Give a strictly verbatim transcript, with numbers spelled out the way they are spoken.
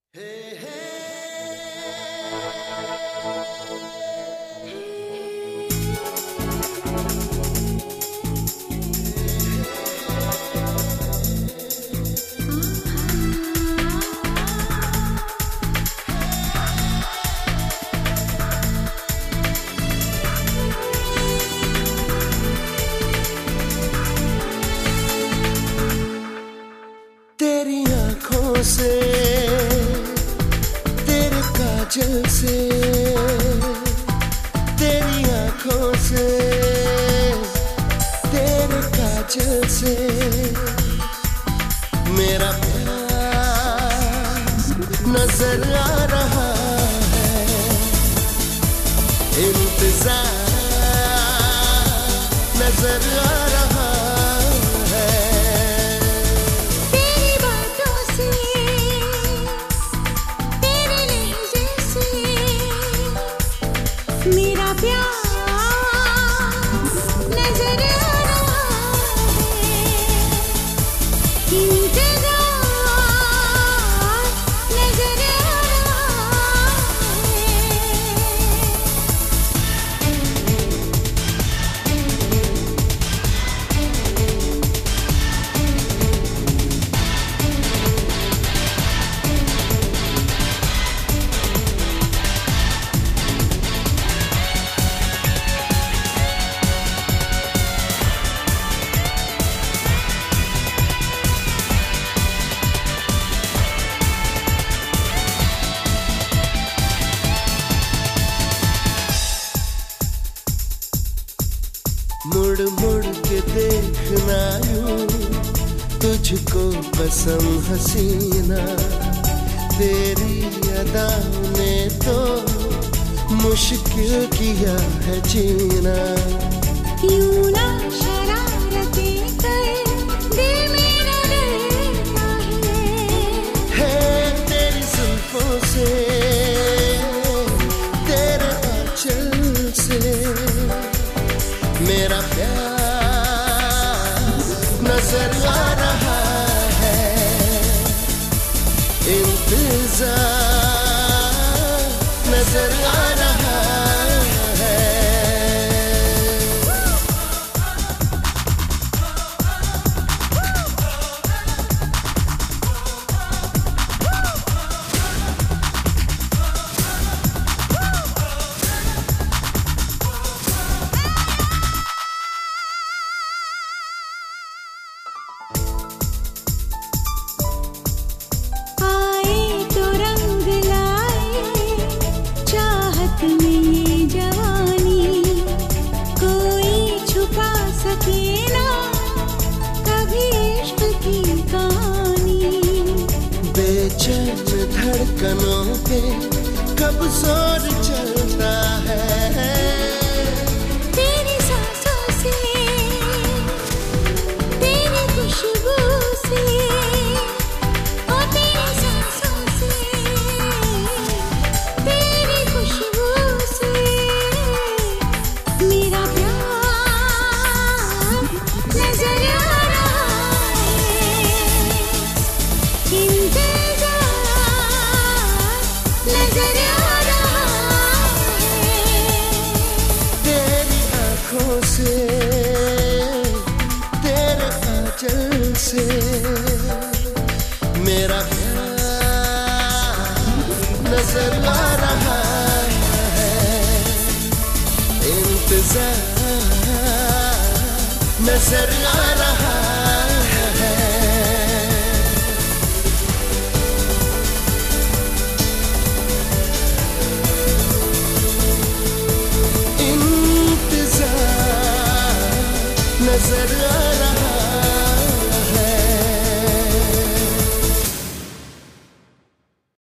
तेरी आँखों से, तेरे काजल से, तेरी आँखों से, तेरे काजल से मेरा प्यार नजर आ रहा है। इंतजार नजर आ रहा है। तेरी बातों से, तेरे लहजे से मेरा प्यार नजर आ रहा है। इंतजार नजर आ रहा है। मुड़ मुड़ के देखना यूं तुझको कसम हसीना, तेरी अदाओं ने तो मुश्किल किया है जीना। यूं ना शरारतें कर दिल मेरा डरता है। है तेरी जुल्फों से, तेरे आंचल से मेरा प्यार नजर आ रहा है। इंतजार नजर आ रहा है। आए तो रंग लाए चाहत में ये जवानी, कोई छुपा सके ना कभी इश्क की कहानी। बेचैन धड़कनों पे कब जोर चलता है। तेरी सांसों से, तेरी खुशबू से, ओ तेरी सांसों से, तेरी खुशबू से मेरा प्यार नजर आ रहा है। इंतजार नजर आ रहा है। तेरी आँखों से, तेरे आंचल से मेरा प्यार नजर आ रहा है। इंतजार नजर आ रहा है। इंतजार नजर आ